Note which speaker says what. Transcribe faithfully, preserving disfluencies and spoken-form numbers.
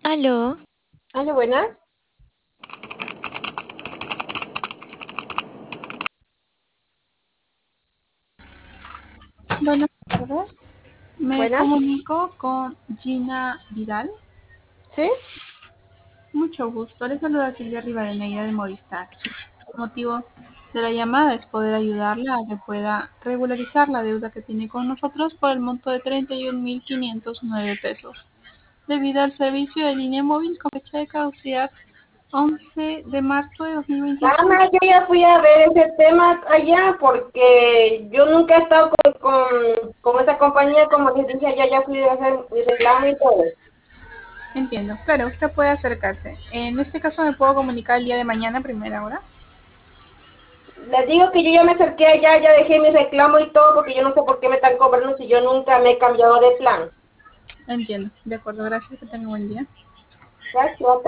Speaker 1: Aló,
Speaker 2: Hola, buenas.
Speaker 3: Buenas tardes. Me
Speaker 2: Buenas.
Speaker 3: comunico con Gina Vidal.
Speaker 2: ¿Sí?
Speaker 3: Mucho gusto. Les saluda Silvia Rivadeneira de Movistar. El motivo de la llamada es poder ayudarla a que pueda regularizar la deuda que tiene con nosotros por el monto de treinta y un mil quinientos nueve pesos, debido al servicio de línea móvil con fecha de caducidad once de marzo de dos mil veinticinco.
Speaker 2: Ana, yo ya fui a ver ese tema allá porque yo nunca he estado con, con, con esa compañía, como les dije allá, ya fui a hacer mi reclamo y todo.
Speaker 3: Entiendo. Claro, usted puede acercarse. En este caso me puedo comunicar el día de mañana a primera hora.
Speaker 2: Les digo que yo ya me acerqué allá, ya dejé mi reclamo y todo porque yo no sé por qué me están cobrando si yo nunca me he cambiado de plan.
Speaker 3: Entiendo. De acuerdo, gracias. Que tenga un buen día.
Speaker 2: Gracias.